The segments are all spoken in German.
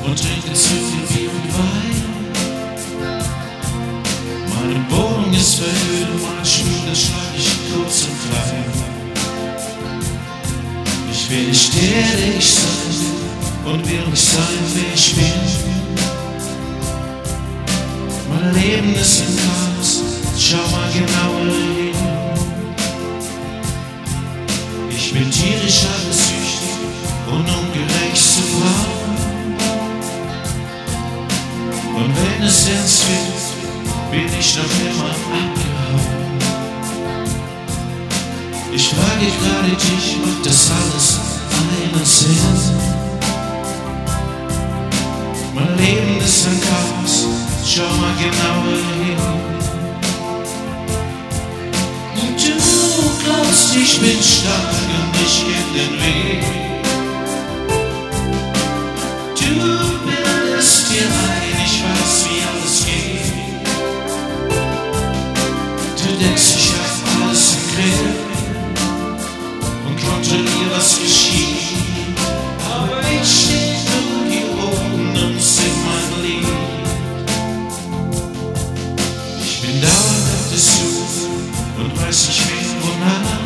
und trinke zu viel Bier und Wein. Meine Wohnung ist verhüllt und mein Schmuck, das schlag ich kurz und klein. Ich will nicht der ich sein und will nicht sein, wer ich bin. Mein Leben ist ein Chaos, schau mal genauer hin. Ich bin tierisch aggressüchtig und ungerecht zu Frauen. Und wenn es ernst wird, bin ich noch immer abgehauen. Ich frage gerade dich, macht das alles einen Sinn? Mein Leben ist ein Chaos, schau mal genauer hin. Und du glaubst, ich bin stark und ich kenn den Weg. Du bildest dir ein, ich weiß, wie alles geht. Du denkst, ich hab alles im Griff und kontrollier, was geschieht. Aber ich steh nur hier oben und sing mein Lied. Ich bin dauernd auf der Suche und weiß nicht wen wonach.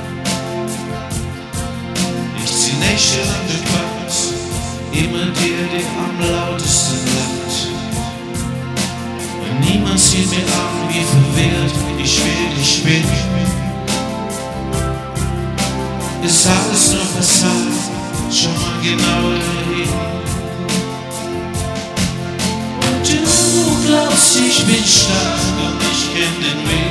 Ich zieh nächtelang durch Parks, immer der am lautesten lacht. Und niemand sieht mir an, wie verwirrt ich wirklich bin. Ist alles nur Fassade, schau mal genauer hin. Und du glaubst, ich bin stark und ich kenn den Weg.